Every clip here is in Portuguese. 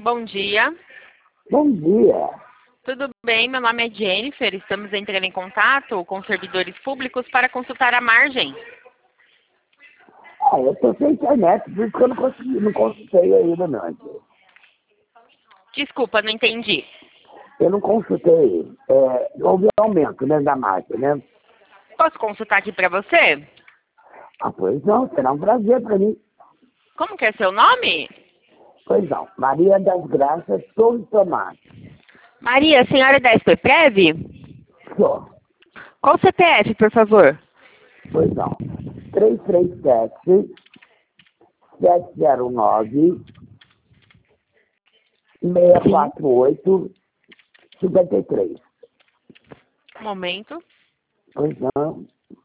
Bom dia. Bom dia. Tudo bem? Meu nome é Jennifer. Estamos entrando em contato com servidores públicos para consultar a margem. Eu estou sem internet, por isso que eu não consultei ainda não. Desculpa, não entendi. Eu não consultei. Houve aumento, né, da máquina, né? Posso consultar aqui para você? Pois não, será um prazer para mim. Como que é seu nome? Pois não. Maria das Graças, Torres Tomás. Maria, a senhora é da SPPrev? Sou. Qual o CPF, por favor? Pois não. 337-709-648-53. Um momento. Pois não.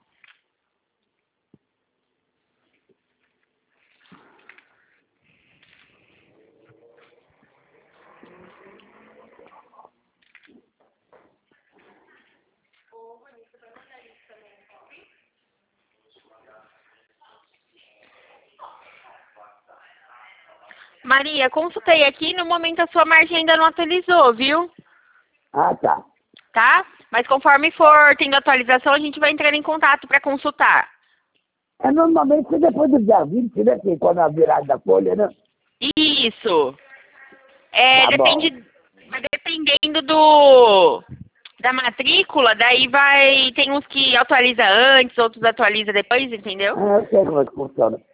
Maria, consultei aqui, no momento a sua margem ainda não atualizou, viu? Tá. Tá? Mas conforme for tendo atualização, a gente vai entrar em contato para consultar. Normalmente depois do dia 20, né? Que quando a virada da folha, né? Isso. Tá bom. Dependendo da matrícula, daí tem uns que atualiza antes, outros atualiza depois, entendeu? Eu sei como é que funciona.